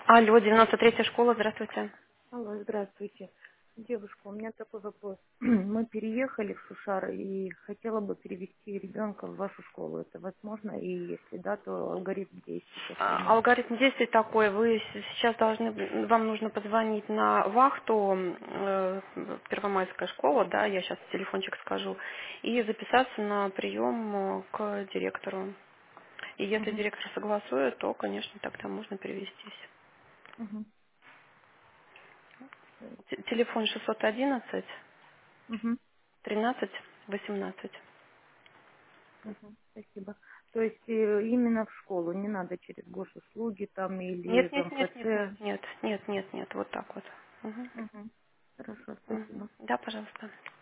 Алло, 93-я школа, здравствуйте. Алло, здравствуйте. Девушка, у меня такой вопрос. Мы переехали в Шушар и хотела бы перевести ребенка в вашу школу. Это возможно? И если да, то алгоритм действий какой? Алгоритм действий такой, вы сейчас должны, вам нужно позвонить на вахту, Первомайская школа, да, я сейчас телефончик скажу, и записаться на прием к директору. И если Угу, директор согласует, то, конечно, тогда можно перевестись. угу, Телефон 611 угу, 13 18. угу. Спасибо. То есть именно в школу, не надо через госуслуги там или Нет, в нет, нет, нет, нет, МФЦ. нет, нет, нет, нет, вот так вот. Мгм. Угу. Хорошо, Мгм. спасибо. Да, пожалуйста.